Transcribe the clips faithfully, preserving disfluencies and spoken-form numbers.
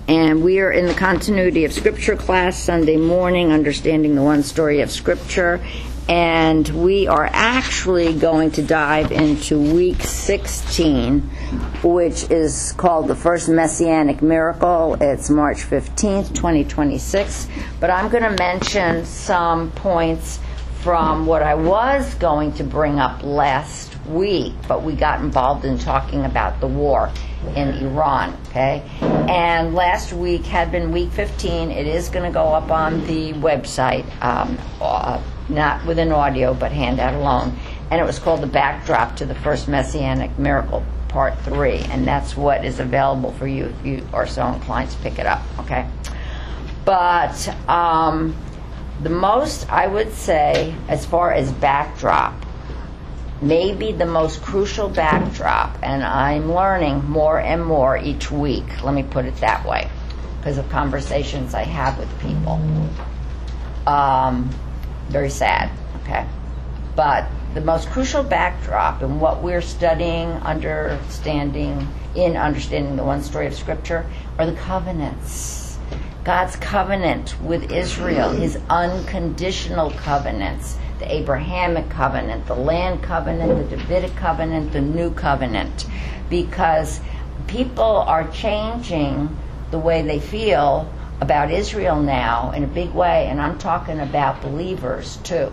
And we are in the Continuity of Scripture class, Sunday morning, understanding the one story of Scripture. And we are actually going to dive into week sixteen, which is called the First Messianic Miracle. It's March fifteenth, twenty twenty-six. But I'm going to mention some points from what I was going to bring up last week, but we got involved in talking about the war in Iran, okay? And last week had been week fifteen. It is going to go up on the website, um, uh, not with an audio, but handout alone. And it was called The Backdrop to the First Messianic Miracle, Part three. And that's what is available for you if you are so inclined to pick it up, okay? But um, the most, I would say, as far as backdrop, maybe the most crucial backdrop, and I'm learning more and more each week, let me put it that way, because of conversations I have with people. Um, very sad, okay? But the most crucial backdrop in what we're studying, understanding, in understanding the one story of Scripture, are the covenants. God's covenant with Israel, his unconditional covenants. The Abrahamic covenant, the land covenant, the Davidic covenant, the new covenant. Because people are changing the way they feel about Israel now in a big way, and I'm talking about believers too.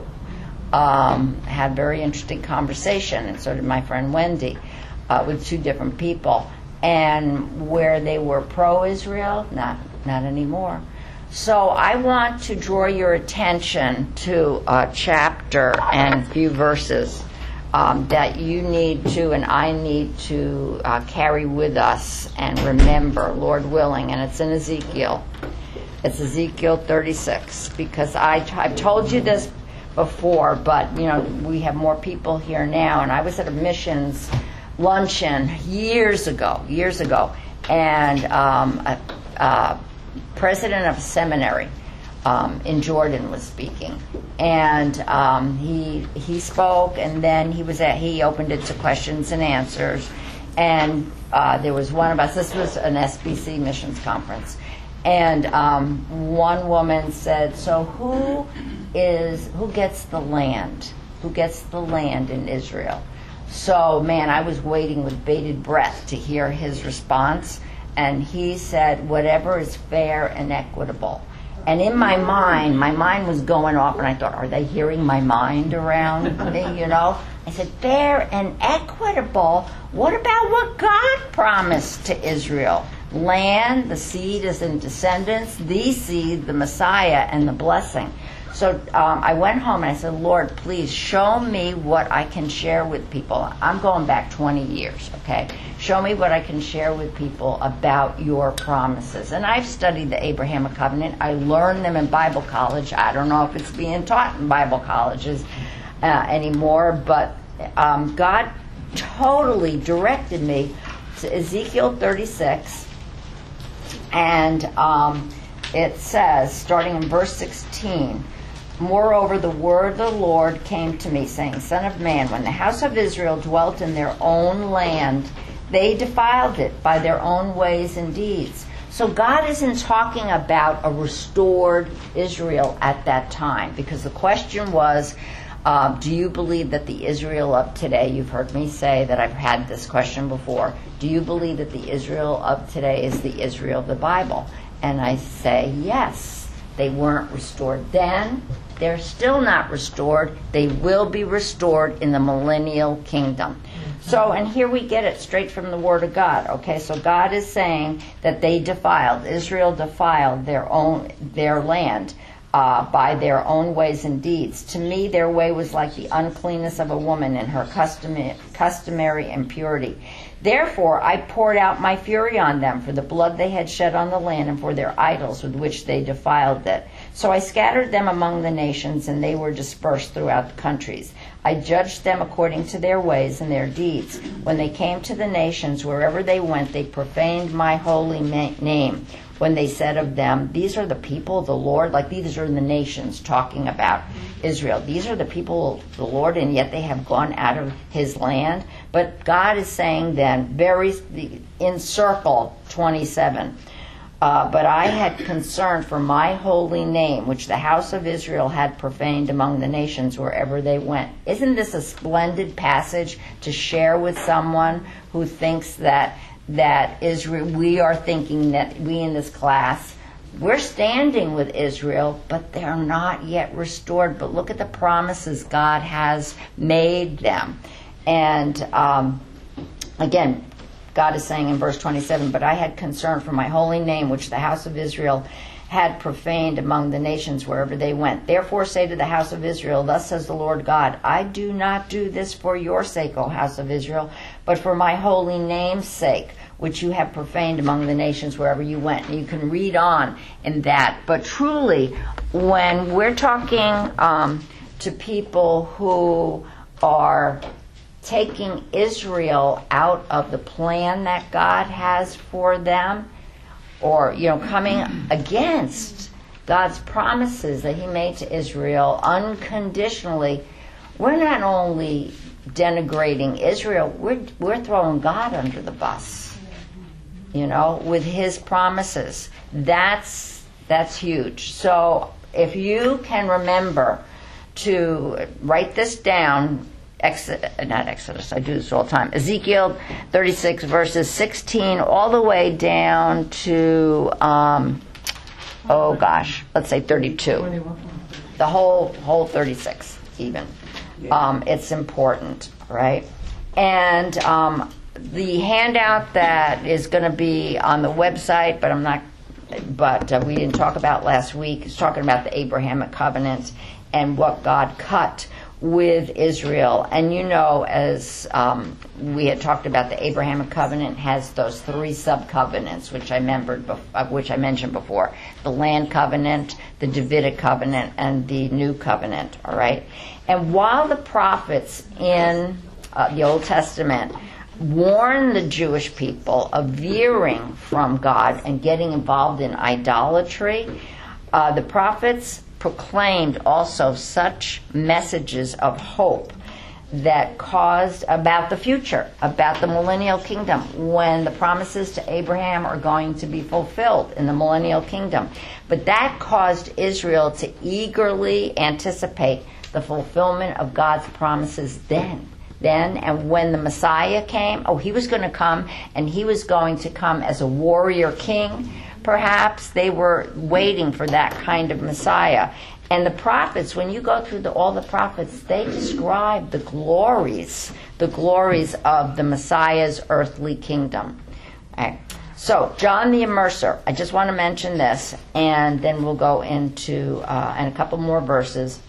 Um, had a very interesting conversation, and so did my friend Wendy, uh, with two different people. And where they were pro-Israel, not, not anymore. So I want to draw your attention to a chapter and a few verses um, that you need to and I need to uh, carry with us and remember, Lord willing, and it's in Ezekiel. It's Ezekiel thirty-six, because I, I've told you this before, but you know we have more people here now, and I was at a missions luncheon years ago, years ago, and um, a, a president of a seminary um, in Jordan was speaking, and um, he he spoke, and then he was at he opened it to questions and answers, and uh, there was one of us. This was an S B C missions conference, and um, one woman said, "So who is who gets the land? Who gets the land in Israel?" So, man, I was waiting with bated breath to hear his response. And he said, whatever is fair and equitable. And in my mind, my mind was going off, and I thought, are they hearing my mind around me, you know? I said, fair and equitable? What about what God promised to Israel? Land, the seed is in descendants, the seed, the Messiah, and the blessing. So um, I went home and I said, Lord, please show me what I can share with people. I'm going back twenty years, okay? Show me what I can share with people about your promises. And I've studied the Abrahamic covenant. I learned them in Bible college. I don't know if it's being taught in Bible colleges uh, anymore, but um, God totally directed me to Ezekiel thirty-six. And um, it says, starting in verse sixteen, moreover, the word of the Lord came to me, saying, Son of man, when the house of Israel dwelt in their own land, they defiled it by their own ways and deeds. So God isn't talking about a restored Israel at that time, because the question was, uh, do you believe that the Israel of today, you've heard me say that I've had this question before, do you believe that the Israel of today is the Israel of the Bible? And I say, yes. They weren't restored then. They're still not restored. They will be restored in the millennial kingdom. So, and here we get it straight from the Word of God. Okay, so God is saying that they defiled, Israel defiled their own, their land uh, by their own ways and deeds. To me, their way was like the uncleanness of a woman in her customary, customary impurity. Therefore, I poured out my fury on them for the blood they had shed on the land and for their idols with which they defiled it. So I scattered them among the nations, and they were dispersed throughout the countries. I judged them according to their ways and their deeds. When they came to the nations, wherever they went, they profaned my holy ma- name. When they said of them, these are the people of the Lord, like these are the nations talking about Israel. These are the people of the Lord, and yet they have gone out of his land. But God is saying then, very in circle twenty-seven, Uh, but I had concern for my holy name, which the house of Israel had profaned among the nations wherever they went. Isn't this a splendid passage to share with someone who thinks that that Israel, we are thinking that we in this class, we're standing with Israel, but they're not yet restored. But look at the promises God has made them. And um, again, God is saying in verse twenty-seven, but I had concern for my holy name, which the house of Israel had profaned among the nations wherever they went. Therefore say to the house of Israel, thus says the Lord God, I do not do this for your sake, O house of Israel, but for my holy name's sake, which you have profaned among the nations wherever you went. And you can read on in that. But truly, when we're talking um, to people who are taking Israel out of the plan that God has for them, or, you know, coming against God's promises that he made to Israel unconditionally, we're not only denigrating Israel, we're, we're throwing God under the bus, you know, with his promises. That's, that's huge. So if you can remember to write this down, Exodus, not Exodus, I do this all the time. Ezekiel thirty-six, verses sixteen, all the way down to, um, oh gosh, let's say thirty-two. The whole whole thirty-six, even. Um, it's important, right? And um, the handout that is going to be on the website, but I'm not, but uh, we didn't talk about last week, is talking about the Abrahamic covenant and what God cut with Israel. And you know, as um, we had talked about, the Abrahamic covenant has those three sub-covenants, which I remembered, bef- which I mentioned before: the land covenant, the Davidic covenant, and the new covenant. All right. And while the prophets in uh, the Old Testament warn the Jewish people of veering from God and getting involved in idolatry, uh, the prophets proclaimed also such messages of hope that caused about the future, about the millennial kingdom, when the promises to Abraham are going to be fulfilled in the millennial kingdom. But that caused Israel to eagerly anticipate the fulfillment of God's promises then. Then, and when the Messiah came, oh, he was going to come, and he was going to come as a warrior king. Perhaps they were waiting for that kind of Messiah. And the prophets, when you go through the, all the prophets, they describe the glories, the glories of the Messiah's earthly kingdom. Okay. So, John the Immerser, I just want to mention this, and then we'll go into, uh, and a couple more verses,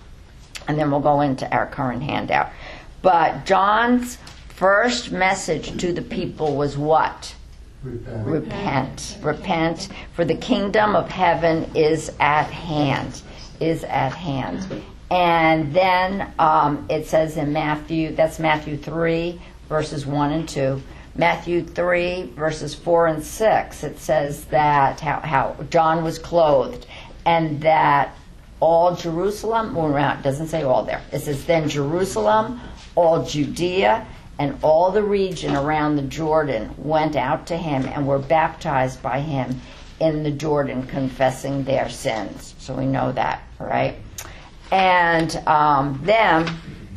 and then we'll go into our current handout. But John's first message to the people was what? Repent. Repent. Repent, for the kingdom of heaven is at hand. Is at hand. And then um, it says in Matthew, that's Matthew three, verses one and two. Matthew three, verses four and six, it says that how, how John was clothed, and that all Jerusalem, well, it doesn't say all there. It says then Jerusalem, all Judea, and all the region around the Jordan went out to him and were baptized by him in the Jordan, confessing their sins. So we know that, right? And um, then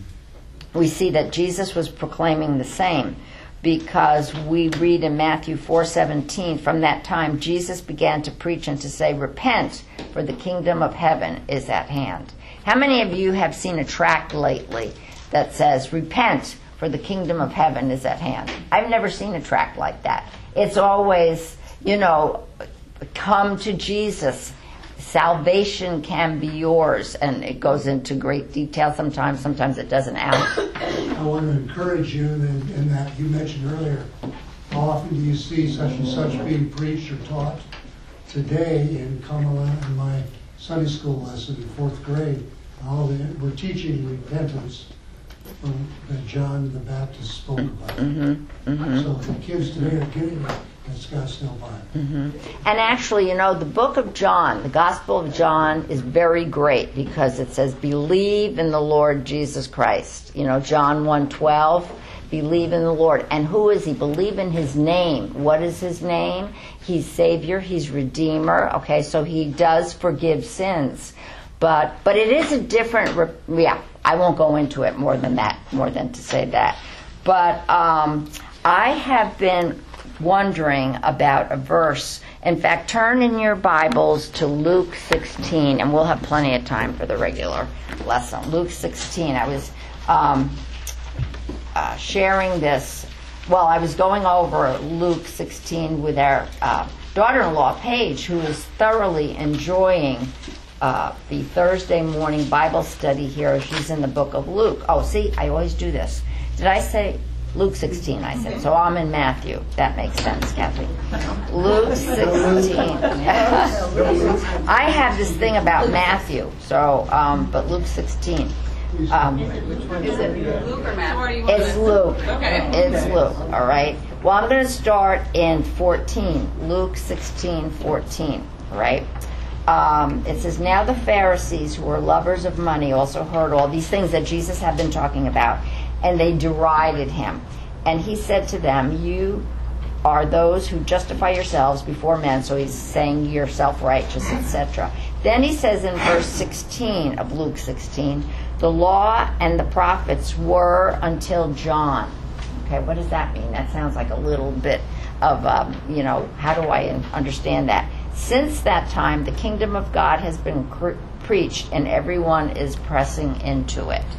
we see that Jesus was proclaiming the same, because we read in Matthew four seventeen, from that time Jesus began to preach and to say, repent, for the kingdom of heaven is at hand. How many of you have seen a tract lately that says, repent, for the kingdom of heaven is at hand? I've never seen a tract like that. It's always, you know, come to Jesus. Salvation can be yours. And it goes into great detail sometimes. Sometimes it doesn't. Out. I want to encourage you in, in that you mentioned earlier, how often do you see such and such being preached or taught? Today in Kamala, in my Sunday school lesson in fourth grade, all the, we're teaching repentance from that John the Baptist spoke about. Mm-hmm, mm-hmm. So the kids today are getting that. That's God's still Bible. Mm-hmm. And actually, you know, the book of John, the Gospel of John, is very great because it says, believe in the Lord Jesus Christ. You know, John one twelve, believe in the Lord. And who is he? Believe in his name. What is his name? He's Savior. He's Redeemer. Okay, so he does forgive sins. But but it is a different, re- yeah, I won't go into it more than that, more than to say that. But um, I have been wondering about a verse. In fact, turn in your Bibles to Luke sixteen, and we'll have plenty of time for the regular lesson. Luke sixteen, I was um, uh, sharing this, well, I was going over Luke sixteen with our uh, daughter-in-law, Paige, who is thoroughly enjoying uh, the Thursday morning Bible study here. She's in the book of Luke. Oh, see, I always do this. Did I say Luke sixteen, I said. So I'm in Matthew. That makes sense, Kathy. Luke sixteen. I have this thing about Matthew, so, um, but Luke sixteen. Um, Is it Luke or Matthew? it's Luke. Okay. It's Luke, all right? Well, I'm going to start in fourteen. Luke sixteen, fourteen, right? Um, it says, now the Pharisees, who were lovers of money, also heard all these things that Jesus had been talking about, and they derided him. And he said to them, you are those who justify yourselves before men. So he's saying you're self-righteous, et cetera. Then he says in verse sixteen of Luke sixteen, the law and the prophets were until John. Okay, what does that mean? That sounds like a little bit of, um, you know, how do I understand that? Since that time, the kingdom of God has been cre- preached, and everyone is pressing into it.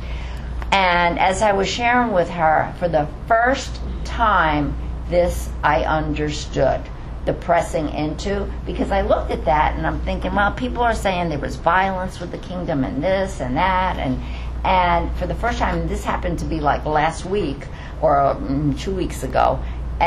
And as I was sharing with her, for the first time, this I understood, the pressing into, because I looked at that and I'm thinking, well, people are saying there was violence with the kingdom and this and that, and and for the first time, this happened to be like last week or um, two weeks ago,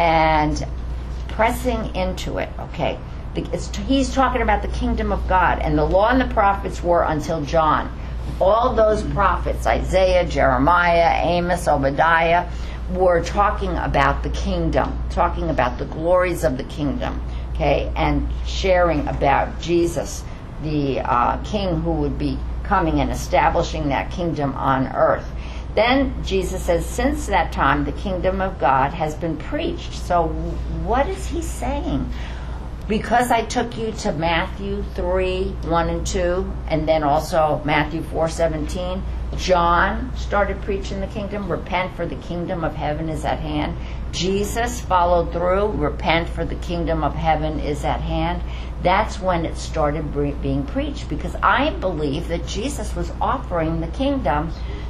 and pressing into it, okay. It's, he's talking about the kingdom of God, and the law and the prophets were until John. All those prophets, Isaiah, Jeremiah, Amos, Obadiah, were talking about the kingdom, talking about the glories of the kingdom, okay, and sharing about Jesus, the uh, king who would be coming and establishing that kingdom on earth. Then Jesus says, since that time, the kingdom of God has been preached. So what is he saying? Because I took you to Matthew three, one and two, and then also Matthew four, seventeen, John started preaching the kingdom. Repent, for the kingdom of heaven is at hand. Jesus followed through. Repent, for the kingdom of heaven is at hand. That's when it started being preached, because I believe that Jesus was offering the kingdom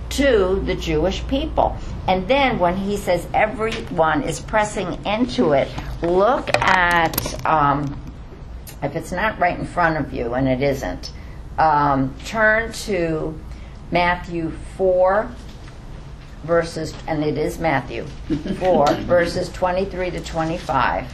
to the Jewish people. And then when he says everyone is pressing into it, look at, um, if it's not right in front of you, and it isn't, um, turn to Matthew four, verses, and it is Matthew four, verses twenty-three to twenty-five.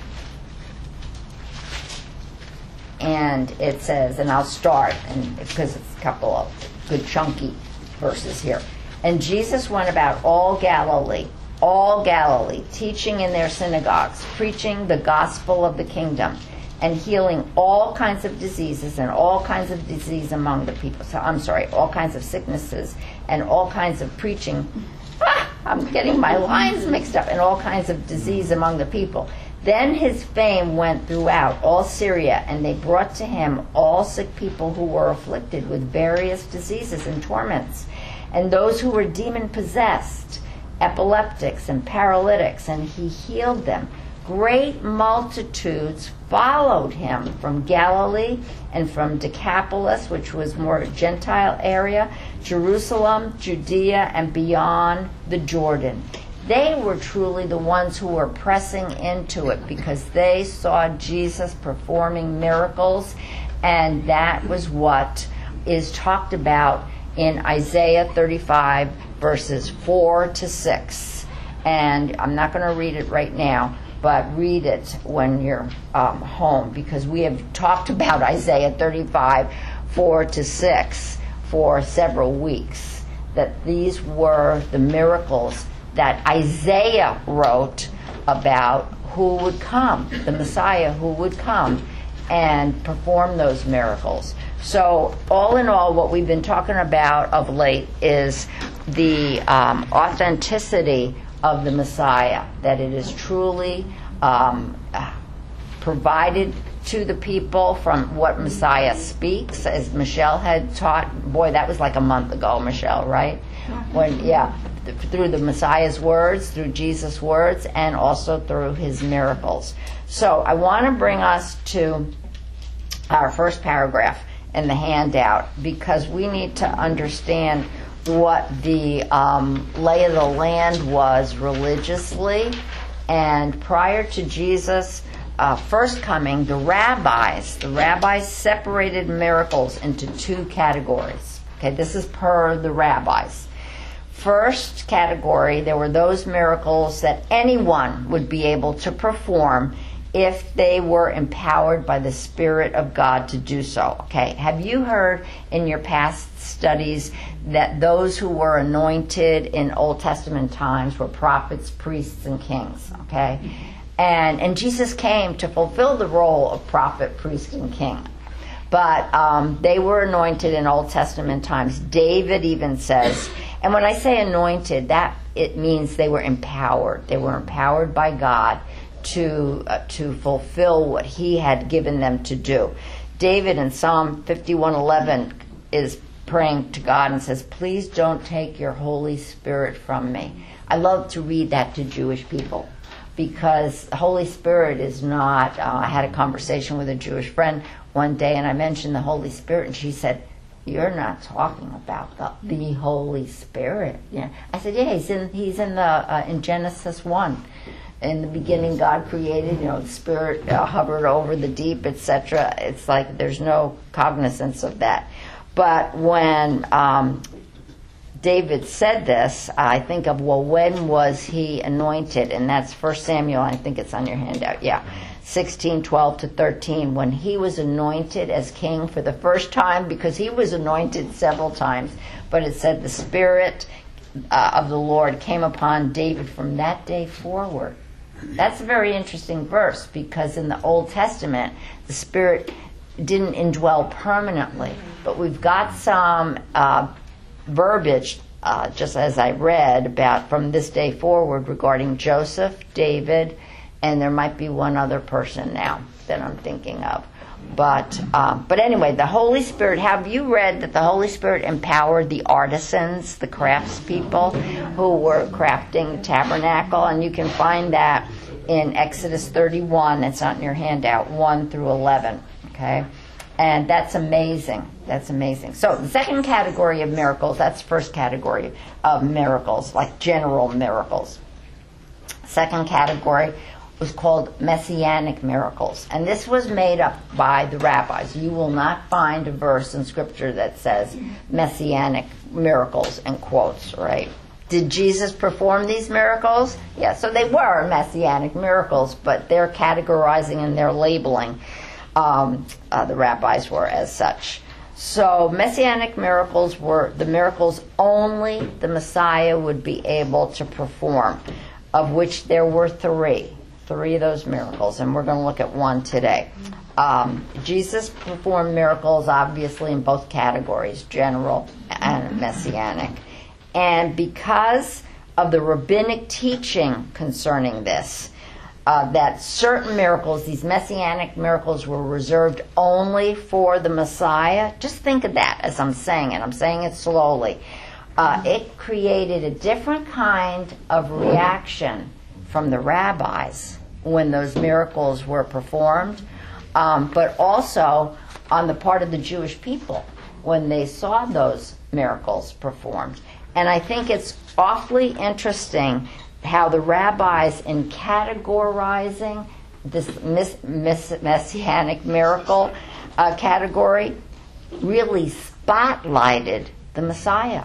And it says, and I'll start, and because it's a couple of good chunky verses here. And Jesus went about all Galilee, all Galilee, teaching in their synagogues, preaching the gospel of the kingdom, and healing all kinds of diseases and all kinds of disease among the people. So I'm sorry, all kinds of sicknesses and all kinds of preaching. Ah, I'm getting my lines mixed up. And all kinds of disease among the people. Then his fame went throughout all Syria, and they brought to him all sick people who were afflicted with various diseases and torments, and those who were demon-possessed, epileptics and paralytics, and he healed them. Great multitudes followed him from Galilee and from Decapolis, which was more Gentile area, Jerusalem, Judea, and beyond the Jordan. They were truly the ones who were pressing into it because they saw Jesus performing miracles, and that was what is talked about in Isaiah thirty-five, verses four to six. And I'm not going to read it right now, but read it when you're um, home, because we have talked about Isaiah thirty-five, four to six for several weeks, that these were the miracles that Isaiah wrote about who would come, the Messiah who would come and perform those miracles. So all in all, what we've been talking about of late is the um, authenticity of the Messiah, that it is truly um, provided to the people from what Messiah speaks, as Michelle had taught. Boy, that was like a month ago, Michelle, right? When, yeah, th- through the Messiah's words, through Jesus' words, and also through his miracles. So I want to bring us to our first paragraph in the handout, because we need to understand what the um, lay of the land was religiously. And prior to Jesus' uh, first coming, the rabbis, the rabbis separated miracles into two categories. Okay, this is per the rabbis. First category, there were those miracles that anyone would be able to perform if they were empowered by the Spirit of God to do so. Okay, have you heard in your past studies that those who were anointed in Old Testament times were prophets, priests, and kings? Okay, and and Jesus came to fulfill the role of prophet, priest, and king. But um, they were anointed in Old Testament times. David even says, and when I say anointed, that it means they were empowered. They were empowered by God to uh, to fulfill what he had given them to do. David in Psalm fifty-one eleven is praying to God and says, please don't take your Holy Spirit from me. I love to read that to Jewish people, because the Holy Spirit is not, uh, I had a conversation with a Jewish friend one day, and I mentioned the Holy Spirit, and she said, you're not talking about the, the Holy Spirit. Yeah. I said, yeah, he's in, he's in, the, uh, in Genesis one. In the beginning, God created, you know, the Spirit uh, hovered over the deep, et cetera. It's like there's no cognizance of that. But when um, David said this, I think of, well, when was he anointed? And that's First Samuel, I think it's on your handout, yeah, sixteen, twelve to thirteen, when he was anointed as king for the first time, because he was anointed several times, but it said the Spirit uh, of the Lord came upon David from that day forward. That's a very interesting verse, because in the Old Testament, the Spirit didn't indwell permanently. But we've got some uh, verbiage, uh, just as I read, about from this day forward regarding Joseph, David, and there might be one other person now that I'm thinking of. But uh, but anyway, the Holy Spirit, have you read that the Holy Spirit empowered the artisans, the craftspeople who were crafting the tabernacle? And you can find that in Exodus thirty-one. It's on your handout, one through eleven. Okay? And that's amazing. That's amazing. So the second category of miracles, that's the first category of miracles, like general miracles. Second category was called messianic miracles. And this was made up by the rabbis. You will not find a verse in Scripture that says messianic miracles in quotes, right? Did Jesus perform these miracles? Yeah, so they were messianic miracles, but they're categorizing and they're labeling. Um, uh, the rabbis were as such. So messianic miracles were the miracles only the Messiah would be able to perform, of which there were three. Three of those miracles, and we're going to look at one today. Um, Jesus performed miracles, obviously, in both categories, general and messianic. And because of the rabbinic teaching concerning this, uh, that certain miracles, these messianic miracles, were reserved only for the Messiah, just think of that as I'm saying it. I'm saying it slowly. Uh, it created a different kind of reaction from the rabbis when those miracles were performed, um, but also on the part of the Jewish people when they saw those miracles performed. And I think it's awfully interesting how the rabbis, in categorizing this miss, miss, messianic miracle uh, category, really spotlighted the Messiah.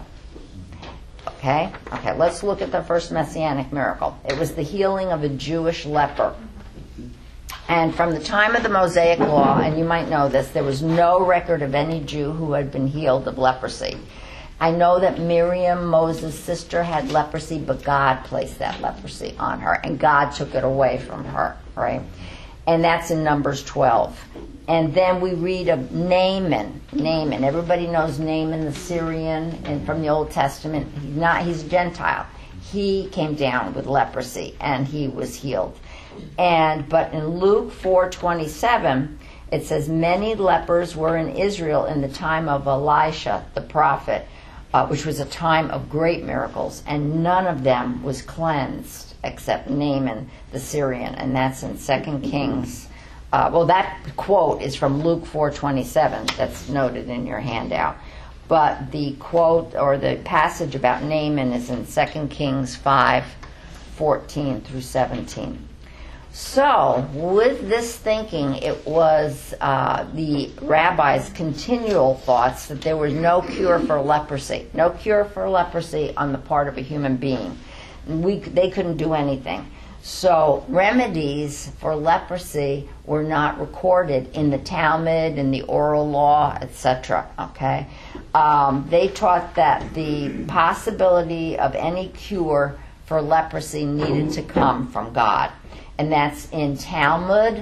Okay? Okay, let's look at the first messianic miracle. It was the healing of a Jewish leper. And from the time of the Mosaic Law, and you might know this, there was no record of any Jew who had been healed of leprosy. I know that Miriam, Moses' sister, had leprosy, but God placed that leprosy on her, and God took it away from her, right? And that's in Numbers twelve. And then we read of Naaman. Naaman. Everybody knows Naaman the Syrian, and from the Old Testament. He's not. He's a Gentile. He came down with leprosy, and he was healed. And but in Luke four twenty-seven, it says, many lepers were in Israel in the time of Elisha, the prophet, uh, which was a time of great miracles, and none of them was cleansed except Naaman the Syrian, and that's in Second Kings. Uh, well, that quote is from Luke four twenty-seven. That's noted in your handout. But the quote or the passage about Naaman is in Second Kings five fourteen through seventeen. So, with this thinking, it was uh, the rabbis' continual thoughts that there was no cure for leprosy. No cure for leprosy on the part of a human being. We, they couldn't do anything. So, remedies for leprosy were not recorded in the Talmud, in the oral law, et cetera. Okay? Um, they taught that the possibility of any cure for leprosy needed to come from God. And that's in Talmud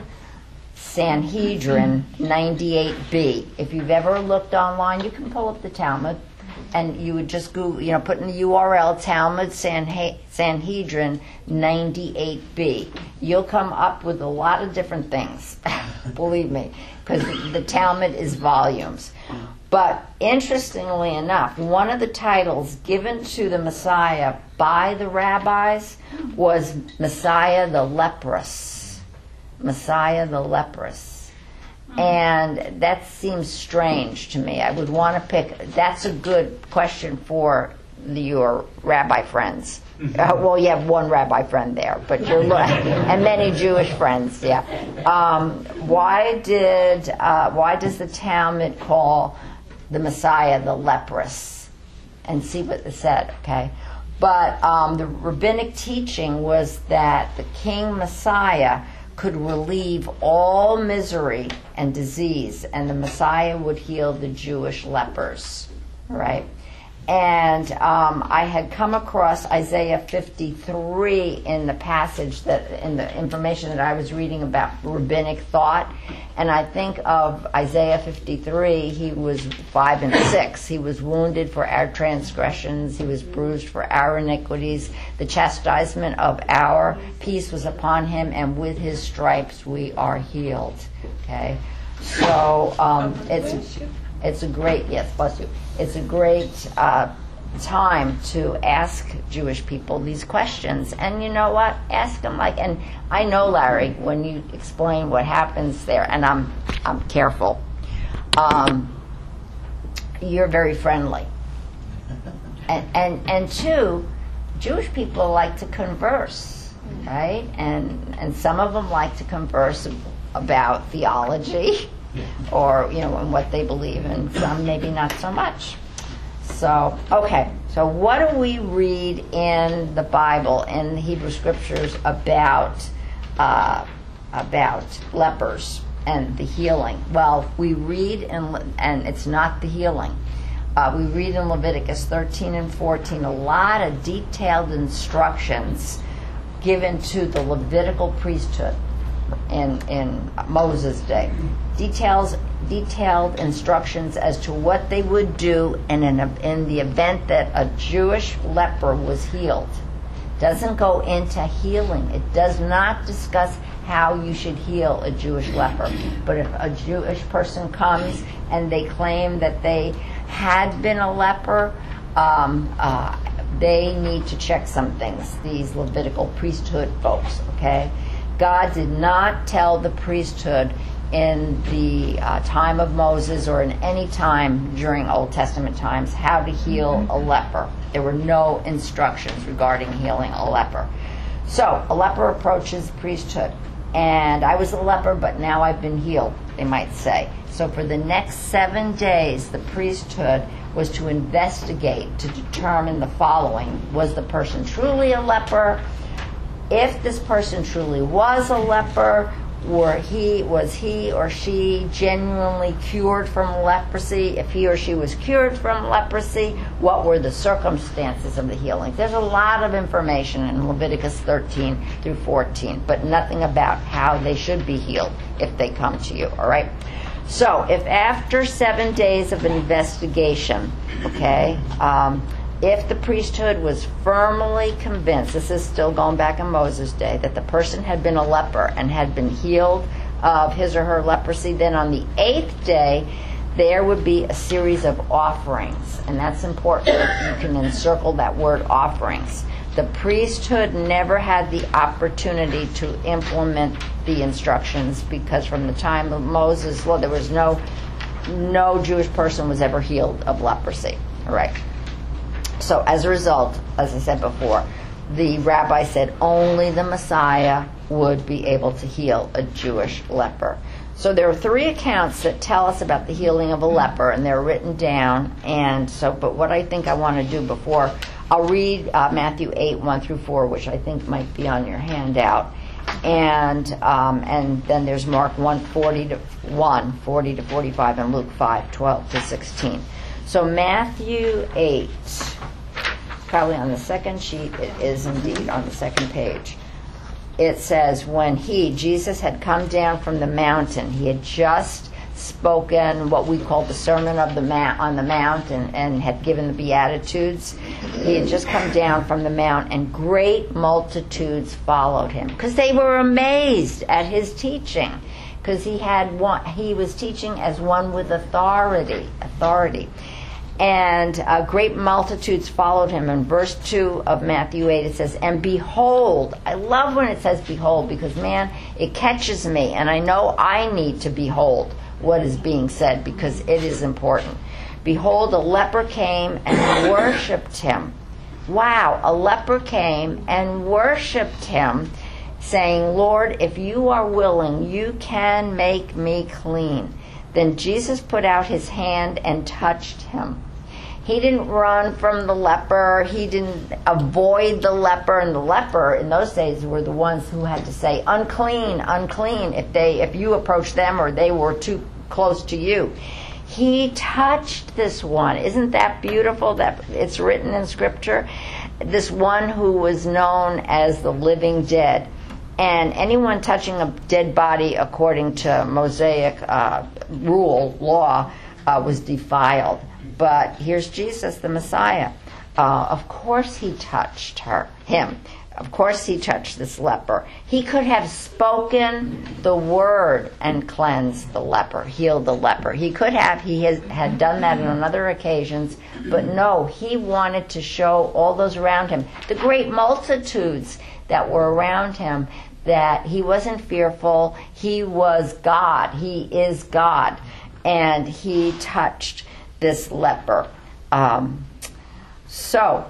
Sanhedrin ninety-eight b. If you've ever looked online, you can pull up the Talmud, and you would just Google, you know, put in the U R L Talmud Sanhe- Sanhedrin ninety-eight b. You'll come up with a lot of different things, believe me, because the Talmud is volumes. But interestingly enough, one of the titles given to the Messiah by the rabbis was Messiah the Leprous. Messiah the Leprous. And that seems strange to me. I would want to pick, that's a good question for the, your rabbi friends. Uh, well, you have one rabbi friend there, but you're and many Jewish friends. Yeah. Um, why did uh, why does the Talmud call the Messiah the leprous? And see what it said. Okay. But um, the rabbinic teaching was that the King Messiah could relieve all misery and disease, and the Messiah would heal the Jewish lepers, right? And um, I had come across Isaiah fifty-three in the passage that, in the information that I was reading about rabbinic thought, and I think of Isaiah fifty-three, he was five and six. He was wounded for our transgressions, he was bruised for our iniquities. The chastisement of our peace was upon him, and with his stripes we are healed. Okay, so um, it's it's a great yes, bless you. It's a great uh, time to ask Jewish people these questions. And you know what? Ask them like, and I know, Larry, when you explain what happens there, and I'm I'm careful, um, you're very friendly. And, and, and two, Jewish people like to converse, right? And, and some of them like to converse about theology, or, you know, and what they believe in. Some maybe not so much. So, okay. So what do we read in the Bible, in the Hebrew Scriptures, about uh, about lepers and the healing? Well, we read, in, and it's not the healing. Uh, we read in Leviticus thirteen and fourteen a lot of detailed instructions given to the Levitical priesthood in in Moses' day. Details, detailed instructions as to what they would do in an, in the event that a Jewish leper was healed. Doesn't go into healing. It does not discuss how you should heal a Jewish leper. But if a Jewish person comes and they claim that they had been a leper, um, uh, they need to check some things, these Levitical priesthood folks, okay? God did not tell the priesthood in the uh, time of Moses or in any time during Old Testament times how to heal a leper. There were no instructions regarding healing a leper. So a leper approaches the priesthood. And I was a leper, but now I've been healed, they might say. So for the next seven days, the priesthood was to investigate to determine the following. Was the person truly a leper? If this person truly was a leper, were he, was he or she genuinely cured from leprosy? If he or she was cured from leprosy, what were the circumstances of the healing? There's a lot of information in Leviticus thirteen through fourteen, but nothing about how they should be healed if they come to you, all right? So if after seven days of investigation, okay, um, if the priesthood was firmly convinced, this is still going back in Moses' day, that the person had been a leper and had been healed of his or her leprosy, then on the eighth day there would be a series of offerings. And that's important. You can encircle that word offerings. The priesthood never had the opportunity to implement the instructions, because from the time of Moses, well, there was no no Jewish person was ever healed of leprosy. All right. So as a result, as I said before, the rabbi said only the Messiah would be able to heal a Jewish leper. So there are three accounts that tell us about the healing of a leper, and they're written down. And so, but what I think I want to do before, I'll read uh, Matthew eight, one through four, which I think might be on your handout. And um, and then there's Mark one, forty to one, forty to forty-five, and Luke five, twelve to sixteen. So Matthew eight, probably on the second sheet, it is indeed on the second page. It says, when he, Jesus, had come down from the mountain, he had just spoken what we call the Sermon of the Mount on the Mount, and, and had given the Beatitudes. He had just come down from the Mount, and great multitudes followed him, because they were amazed at his teaching, because he had one, he was teaching as one with authority, authority. And uh, great multitudes followed him. In verse two of Matthew eight, it says, and behold, I love when it says behold, because, man, it catches me, and I know I need to behold what is being said, because it is important. Behold, a leper came and worshipped him. Wow, a leper came and worshipped him, saying, Lord, if you are willing, you can make me clean. Then Jesus put out his hand and touched him. He didn't run from the leper. He didn't avoid the leper. And the leper in those days were the ones who had to say, unclean, unclean, if they, if you approached them or they were too close to you. He touched this one. Isn't that beautiful that it's written in Scripture? This one who was known as the living dead. And anyone touching a dead body, according to Mosaic uh, rule, law, uh, was defiled. But here's Jesus, the Messiah. Uh, of course he touched her, him. Of course he touched this leper. He could have spoken the word and cleansed the leper, healed the leper. He could have. He has, had done that on other occasions. But no, he wanted to show all those around him, the great multitudes that were around him, that he wasn't fearful. He was God. He is God. And he touched this leper. Um, so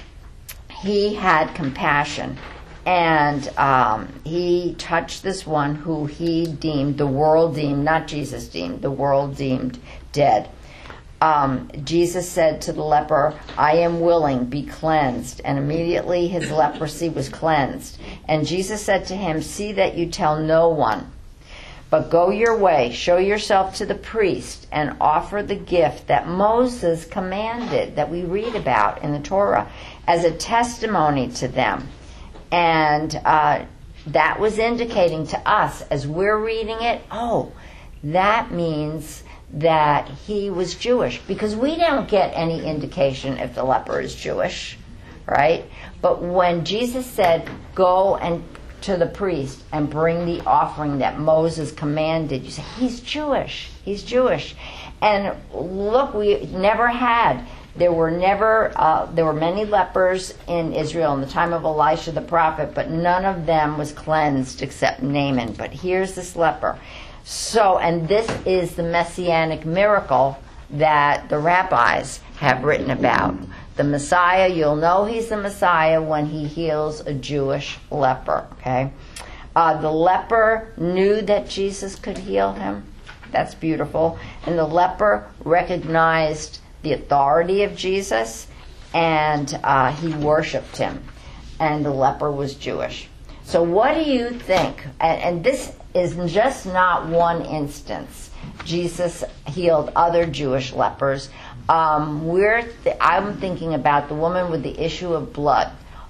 he had compassion, and um, he touched this one who he deemed, the world deemed, not Jesus deemed, the world deemed dead. Um, Jesus said to the leper, I am willing, be cleansed. And immediately his leprosy was cleansed. And Jesus said to him, see that you tell no one, but go your way, show yourself to the priest, and offer the gift that Moses commanded, that we read about in the Torah, as a testimony to them. And uh, that was indicating to us, as we're reading it, oh, that means that he was Jewish, because we don't get any indication if the leper is Jewish, right? But when Jesus said, go and to the priest and bring the offering that Moses commanded, you say, he's Jewish, he's Jewish. And look, we never had, there were never, uh, there were many lepers in Israel in the time of Elisha the prophet, but none of them was cleansed except Naaman. But here's this leper. So, and this is the messianic miracle that the rabbis have written about. The Messiah, you'll know he's the Messiah when he heals a Jewish leper, okay? Uh, the leper knew that Jesus could heal him. That's beautiful. And the leper recognized the authority of Jesus, and uh, he worshipped him. And the leper was Jewish. So what do you think? And, and this is just not one instance. Jesus healed other Jewish lepers. Um, we're th- I'm thinking about the woman with the issue of blood.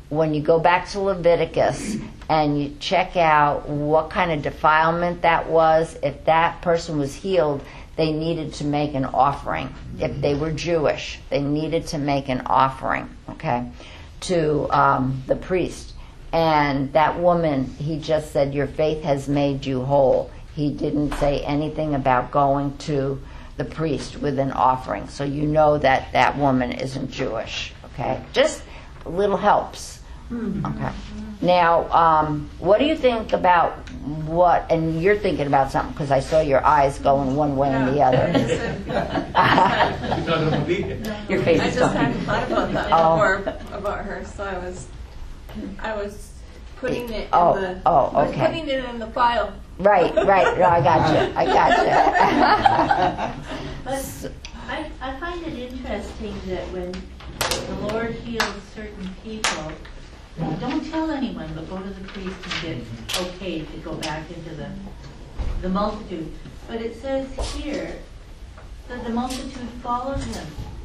when you go back to Leviticus and you check out what kind of defilement that was, if that person was healed, they needed to make an offering. If they were Jewish, they needed to make an offering, okay, to um, the priest. And that woman, he just said, your faith has made you whole. He didn't say anything about going to the priest with an offering. So you know that that woman isn't Jewish, okay? Just little helps. Okay. Now, um, what do you think about what, and you're thinking about something because I saw your eyes going one way and the other. Your face I is just going. hadn't thought about that Oh. before about her, so I was, I was putting it in Oh, the, oh, I was okay. putting it in the file. Right, right. No, I got you. I got you. But I, I find it interesting that when the Lord heals certain people, don't tell anyone, but go to the priest and get okay to go back into the the multitude. But it says here that the multitude followed him.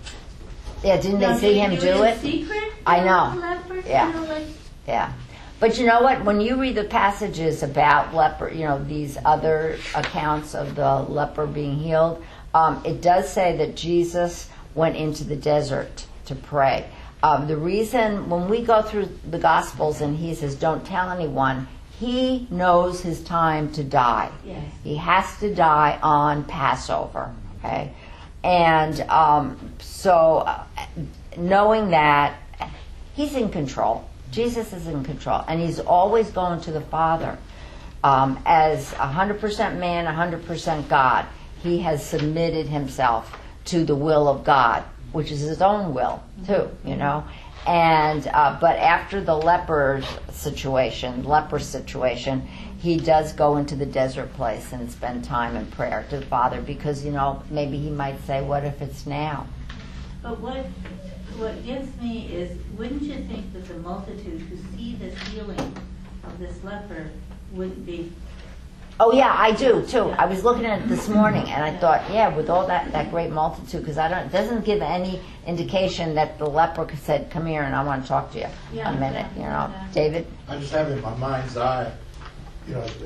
Yeah, didn't Now, they see did him he do in it? Secret? I You know. Lepers, Yeah. You know, like, Yeah. But you know what? When you read the passages about leper, you know, these other accounts of the leper being healed, um, it does say that Jesus went into the desert to pray. Um, the reason, when we go through the Gospels and he says, don't tell anyone, he knows his time to die. Yes. He has to die on Passover, okay? And um, so uh, knowing that, he's in control. Jesus is in control, and he's always going to the Father. Um, as one hundred percent man, one hundred percent God, he has submitted himself to the will of God, which is his own will, too, you know. And uh, but after the leper situation, leper situation, he does go into the desert place and spend time in prayer to the Father, because, you know, maybe he might say, what if it's now? but what what gets me is, wouldn't you think that the multitude who see this healing of this leper wouldn't be? Oh, yeah, I do, too. I was looking at it this morning, and I thought, yeah, with all that, that great multitude, because I don't, it doesn't give any indication that the leper said, come here and I want to talk to you Yeah, a minute, yeah, you know. yeah. David? I just have in my mind's eye, you know,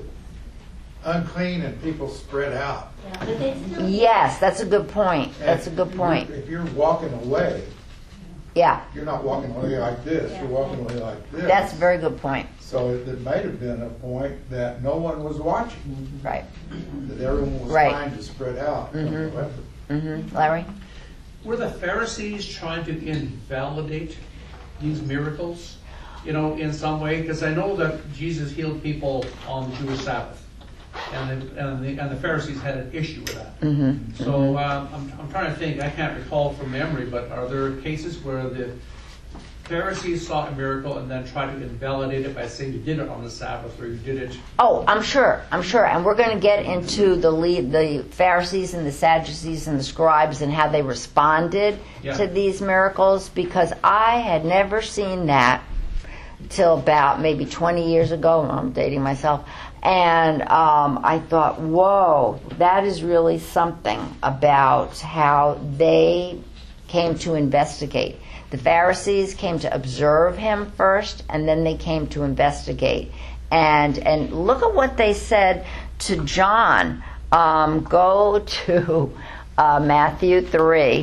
unclean and people spread out. Yeah, but they still. Yes, that's a good point. That's a good If point. you're- If you're walking away, Yeah, you're not walking away like this, Yeah. you're walking away like this. that's a very good point. So it it might have been a point that no one was watching, Right. that everyone was Right. trying to spread out from the leper. Mm-hmm. Larry? Were the Pharisees trying to invalidate these miracles, you know, in some way? Because I know that Jesus healed people on the Jewish Sabbath, and the, and the, and the Pharisees had an issue with that. Mm-hmm. So um, I'm, I'm trying to think, I can't recall from memory, but are there cases where the Pharisees saw a miracle and then tried to invalidate it by saying you did it on the Sabbath, or you did it? Oh, I'm sure. I'm sure. And we're going to get into the lead, the Pharisees and the Sadducees and the scribes and how they responded Yeah. to these miracles, because I had never seen that till about maybe twenty years ago. I'm dating myself. And um, I thought, whoa, that is really something about how they came to investigate. The Pharisees came to observe him first, and then they came to investigate. And and look at what they said to John. Um, go to uh, Matthew three.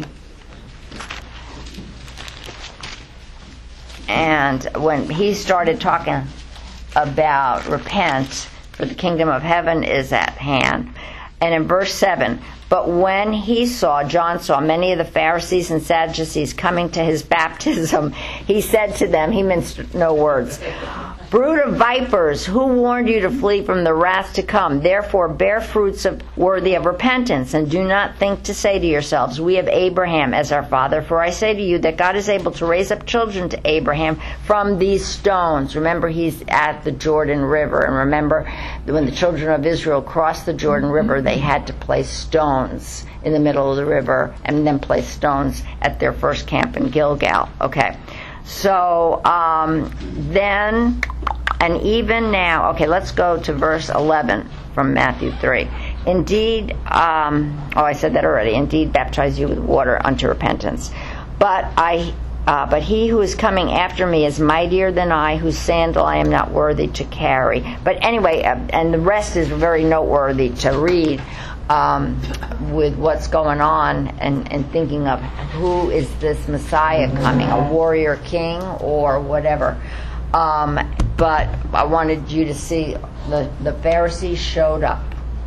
And when he started talking about repent, for the kingdom of heaven is at hand. And in verse seven, but when he saw, John saw many of the Pharisees and Sadducees coming to his baptism, he said to them, he minced no words, brood of vipers, who warned you to flee from the wrath to come? Therefore bear fruits of, worthy of repentance, and do not think to say to yourselves, we have Abraham as our father. For I say to you that God is able to raise up children to Abraham from these stones. Remember, he's at the Jordan River, and remember when the children of Israel crossed the Jordan River, they had to place stones in the middle of the river, and then place stones at their first camp in Gilgal. Okay. So um, then, and even now, okay, let's go to verse eleven from Matthew three. Indeed, um, oh, I said that already. Indeed, baptize you with water unto repentance. But I Uh, but he who is coming after me is mightier than I, whose sandal I am not worthy to carry. But anyway, uh, and the rest is very noteworthy to read um, with what's going on and, and thinking of who is this Messiah coming, a warrior king or whatever. Um, but I wanted you to see the, the Pharisees showed up.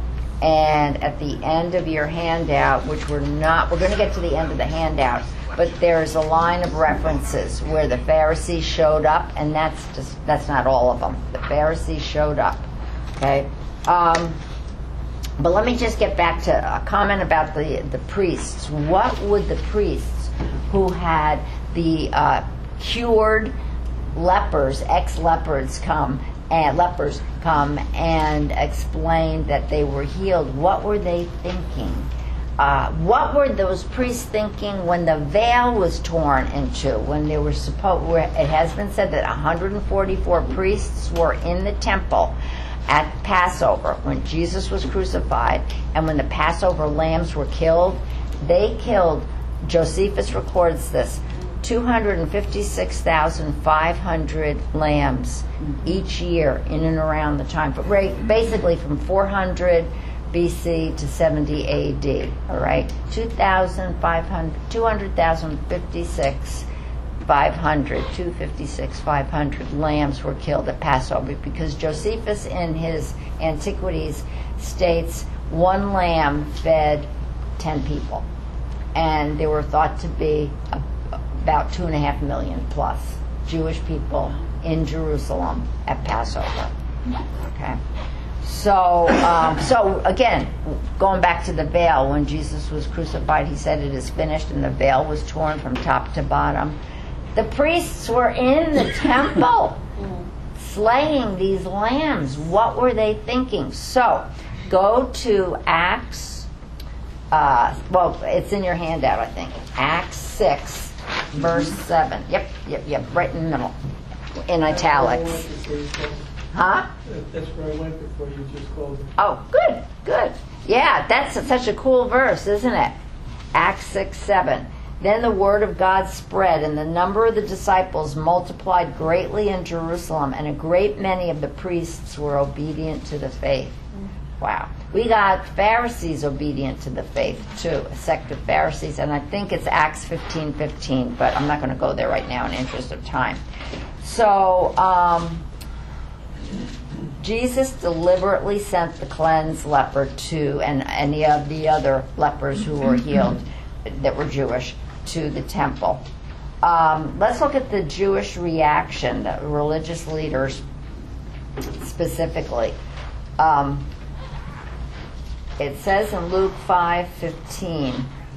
And at the end of your handout, which we're not, we're going to get to the end of the handout, but there's a line of references where the Pharisees showed up, and that's just, that's not all of them. The Pharisees showed up, okay? Um, but let me just get back to a comment about the, the priests. What would the priests who had the uh, cured lepers, ex-lepers come, and lepers come and explain that they were healed, what were they thinking? Uh, what were those priests thinking when the veil was torn into? When they were supposed, it has been said that one hundred forty-four priests were in the temple at Passover when Jesus was crucified, and when the Passover lambs were killed, they killed, Josephus records this, two hundred fifty-six thousand five hundred lambs each year in and around the time, but basically from four hundred B C to seventy A D, all right? two thousand five hundred, two hundred thousand fifty-six, five hundred, two hundred fifty-six, five hundred lambs were killed at Passover because Josephus in his Antiquities states one lamb fed ten people. And there were thought to be a, about two and a half million plus Jewish people in Jerusalem at Passover, okay? So, um, so again, going back to the veil, when Jesus was crucified, he said, "It is finished," and the veil was torn from top to bottom. The priests were in the temple slaying these lambs. What were they thinking? So, go to Acts, uh, well, it's in your handout, I think. Acts six, verse seven. Yep, yep, yep, right in the middle, in italics. Huh? That's where I went before you just called. Oh, good, good. Yeah, that's a, such a cool verse, isn't it? Acts six, seven. Then the word of God spread, and the number of the disciples multiplied greatly in Jerusalem, and a great many of the priests were obedient to the faith. Wow. We got Pharisees obedient to the faith, too, a sect of Pharisees, and I think it's Acts fifteen fifteen, but I'm not going to go there right now in the interest of time. So, um... Jesus deliberately sent the cleansed leper to, and any of the other lepers who were healed that were Jewish, to the temple. Um, let's look at the Jewish reaction, the religious leaders specifically. Um, it says in Luke five fifteen.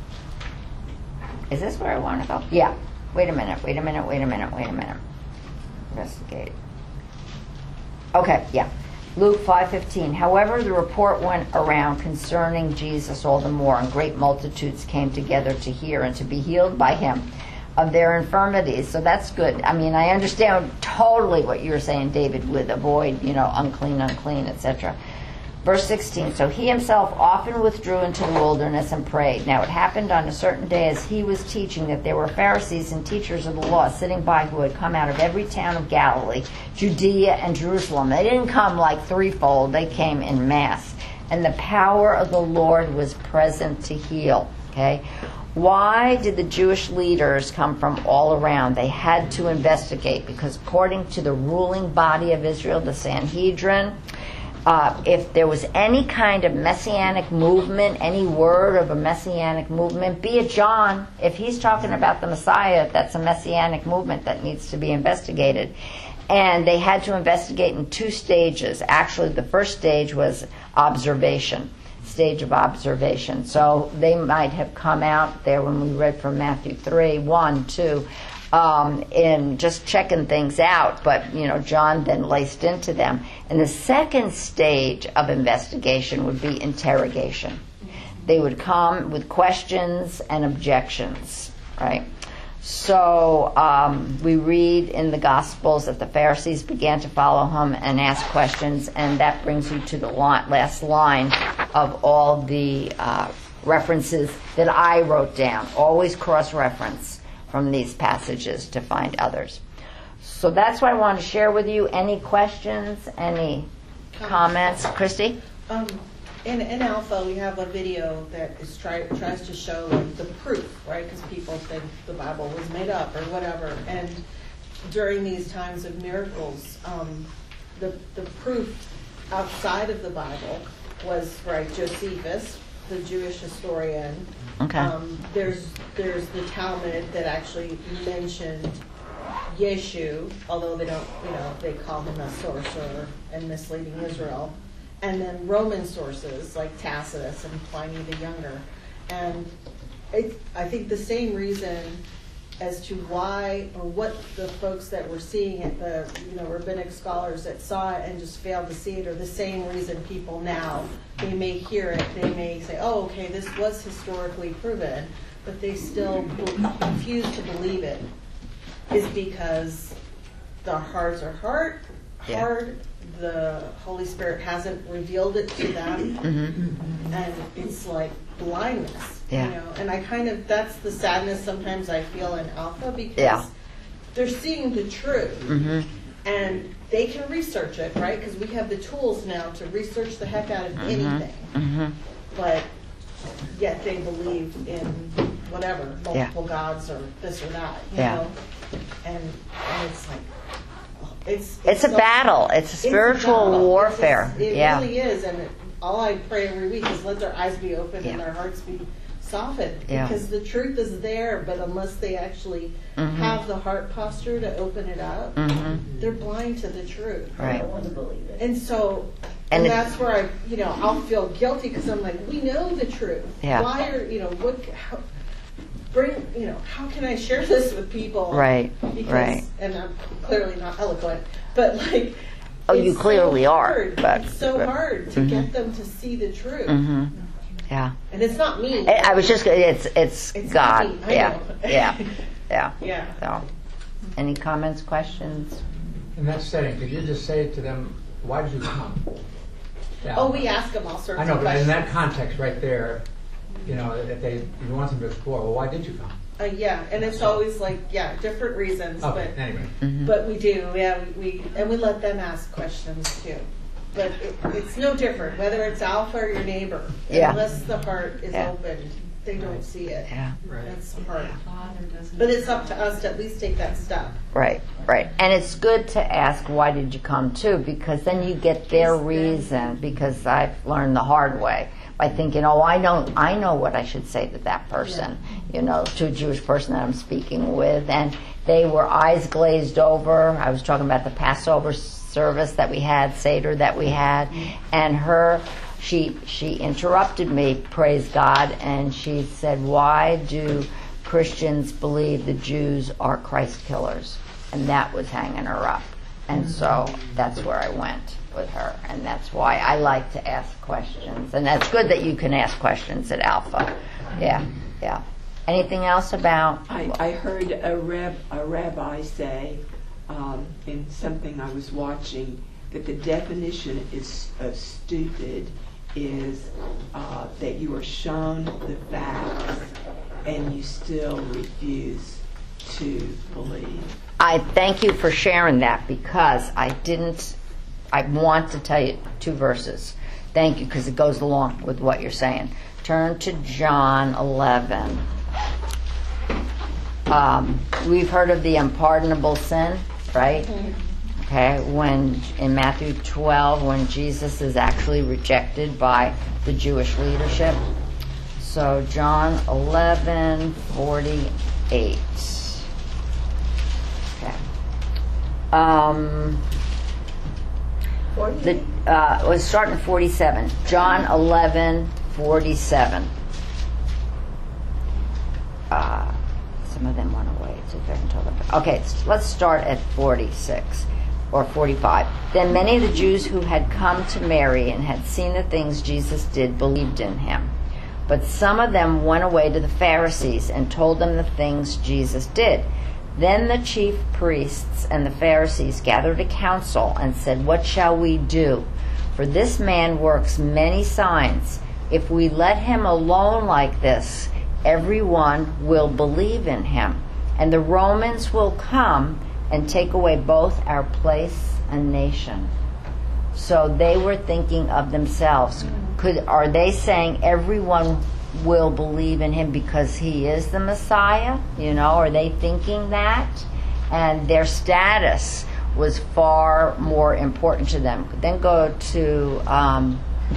Is this where I want to go? Yeah. Wait a minute, wait a minute, wait a minute, wait a minute. Investigate. Okay, yeah. Luke five fifteen. However, the report went around concerning Jesus all the more, and great multitudes came together to hear and to be healed by him of their infirmities. So that's good. I mean, I understand totally what you're saying, David, with avoid, you know, unclean, unclean, et cetera. Verse sixteen, so he himself often withdrew into the wilderness and prayed. Now it happened on a certain day as he was teaching that there were Pharisees and teachers of the law sitting by who had come out of every town of Galilee, Judea, and Jerusalem. They didn't come like threefold, they came in mass. And the power of the Lord was present to heal. Okay? Why did the Jewish leaders come from all around? They had to investigate because according to the ruling body of Israel, the Sanhedrin, Uh, if there was any kind of messianic movement, any word of a messianic movement, be it John, if he's talking about the Messiah, that's a messianic movement that needs to be investigated. And they had to investigate in two stages. Actually, the first stage was observation, stage of observation. So they might have come out there when we read from Matthew three, one, two, Um, in just checking things out, but, you know, John then laced into them. And the second stage of investigation would be interrogation. They would come with questions and objections, right? So um, we read in the Gospels that the Pharisees began to follow him and ask questions, and that brings you to the last line of all the uh, references that I wrote down. Always cross-reference. from these passages to find others. So that's what I wanted to share with you. Any questions? Any comments? Christy? Um, in, in Alpha, we have a video that is try, tries to show like, the proof, right? Because people think the Bible was made up or whatever. And during these times of miracles, um, the the proof outside of the Bible was, right, Josephus, the Jewish historian. Okay. Um, there's there's the Talmud that actually mentioned Yeshu, although they don't, you know, they call him a sorcerer and misleading Israel. And then Roman sources like Tacitus and Pliny the Younger. And it, I think the same reason as to why or what the folks that were seeing it, the you know rabbinic scholars that saw it and just failed to see it, are the same reason people now, they may hear it, they may say, oh, okay, this was historically proven, but they still refuse to believe it, is because the hearts are hard, Yeah. hard. The Holy Spirit hasn't revealed it to them, Mm-hmm. and it's like blindness. Yeah. You know, and I kind of that's the sadness sometimes I feel in Alpha, because Yeah. they're seeing the truth, Mm-hmm. and they can research it, right? Because we have the tools now to research the heck out of Mm-hmm. anything, Mm-hmm. but yet they believe in whatever Yeah. multiple gods or this or that, you Yeah. know, and and it's like. It's, It's a so- battle. It's a it's a spiritual battle. warfare. It's just- it Yeah. really is, and it, all I pray every week is let their eyes be open Yeah. and their hearts be softened, Yeah. because the truth is there, but unless they actually Mhm. have the heart posture to open it up, Mhm. they're blind to the truth. Right. I don't want to believe it. And so, And and, it- that's where I, you know, I'll feel guilty because I'm like, we know the truth. Yeah. Why are, you know, what, how, bring, you know, how can I share this with people? Right, Because, right. and I'm clearly not eloquent, but like, Oh, you it's clearly so are, hard. but- It's so but- hard to Mhm. get them to see the truth. Mm-hmm. Yeah. And it's not me. I, I was just. It's it's, It's God. not me. I Yeah. know. Yeah. Yeah. Yeah. So, any comments, questions? In that setting, could you just say to them, why did you come? Yeah. Oh, we ask them all sorts I know, of but in questions. that context right there, you know, if they, if you want them to explore, well, why did you come? Uh, yeah, and it's always like, yeah, different reasons, Okay, but anyway. Mm-hmm. but we do, yeah, we, we and we let them ask questions too. But it, it's no different whether it's Alpha or your neighbor. Yeah. Unless the heart is Yeah. opened, they don't see it. Yeah. That's hard. But it's up to us to at least take that step. Right, right. And it's good to ask, why did you come too? Because then you get their reason, because I've learned the hard way by thinking, oh, I know, I know what I should say to that person, you know, to a Jewish person that I'm speaking with. And they were eyes glazed over. I was talking about the Passover service that we had, Seder that we had, and her, she, she interrupted me, praise God, and she said, why do Christians believe the Jews are Christ killers? And that was hanging her up. And so that's where I went with her. And that's why I like to ask questions. And that's good that you can ask questions at Alpha. Yeah, yeah. Anything else about... I, I heard a, rab, a rabbi say um, in something I was watching that the definition is, of stupid is uh, that you are shown the facts and you still refuse to believe. I thank you for sharing that, because I didn't, I want to tell you two verses. Thank you, because it goes along with what you're saying. Turn to John eleven. Um, we've heard of the unpardonable sin, right? Okay, when in Matthew twelve, when Jesus is actually rejected by the Jewish leadership. So John eleven forty-eight. Okay. Um, the uh, let's start in forty-seven. John eleven forty-seven. Uh, some of them went away. So if I can tell them. Okay, let's start at forty-six or forty-five. Then many of the Jews who had come to Mary and had seen the things Jesus did believed in him. But some of them went away to the Pharisees and told them the things Jesus did. Then the chief priests and the Pharisees gathered a council and said, what shall we do? For this man works many signs. If we let him alone like this, everyone will believe in him. and the Romans will come and take away both our place and nation. So they were thinking of themselves. Could are they saying everyone will believe in him because he is the Messiah? You know, are they thinking that? And their status was far more important to them. Then go to um,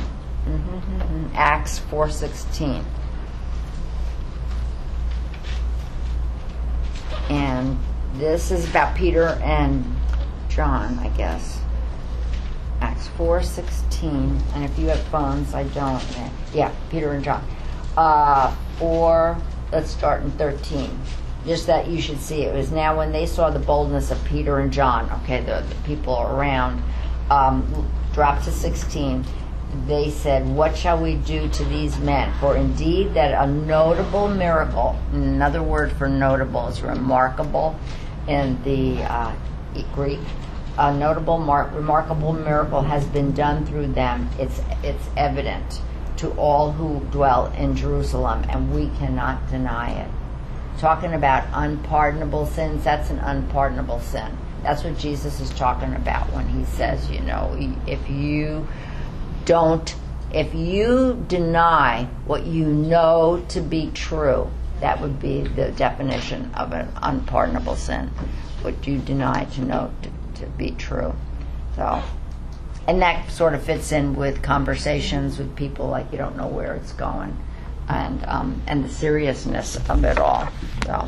Acts four sixteen. And this is about Peter and John, I guess. Acts four sixteen. And if you have phones, I don't. Yeah, Peter and John. Uh, four, let's start in thirteen. Just that you should see it. It was now when they saw the boldness of Peter and John, okay, the, the people around, um, drop to sixteen. They said, what shall we do to these men? For indeed that a notable miracle, another word for notable is remarkable in the uh, Greek, a notable, mar- remarkable miracle has been done through them. It's, it's evident to all who dwell in Jerusalem, and we cannot deny it. Talking about unpardonable sins, that's an unpardonable sin. That's what Jesus is talking about when he says, you know, if you don't, if you deny what you know to be true, that would be the definition of an unpardonable sin. What you deny to know to, to be true. So, and that sort of fits in with conversations with people like you don't know where it's going. And um, and the seriousness of it all. So,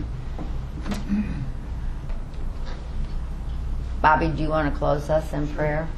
Bobby, do you want to close us in prayer?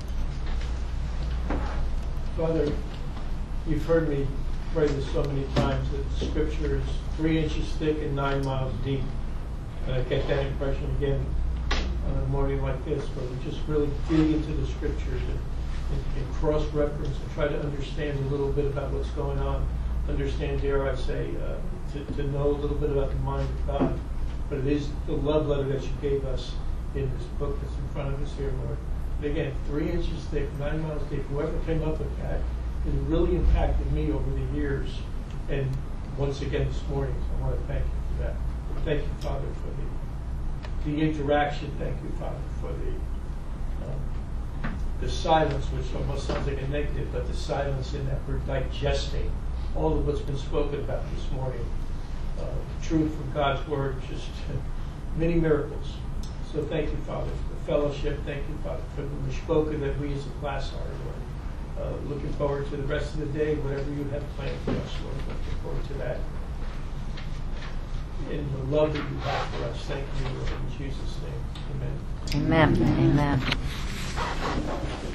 Father, you've heard me pray this so many times that Scripture is three inches thick and nine miles deep. And I get that impression again on a morning like this, where we just really dig into the Scriptures and, and, and cross-reference and try to understand a little bit about what's going on. Understand, dare I say, uh, to, to know a little bit about the mind of God. But it is the love letter that you gave us in this book that's in front of us here, Lord. And again, three inches thick, nine miles deep. Whoever came up with that has really impacted me over the years. And once again this morning, so I want to thank you for that. Thank you, Father, for the, the interaction. Thank you, Father, for the um, the silence, which almost sounds like a negative, but the silence in that we're digesting all of what's been spoken about this morning. Uh, truth from God's Word, just many miracles. So thank you, Father, for the fellowship. Thank you, Father, for the mishpoka that we as a class are, Lord. Uh, looking forward to the rest of the day, whatever you have planned for us, Lord. Looking forward to that. And the love that you have for us. Thank you, Lord. In Jesus' name, amen. Amen. Amen.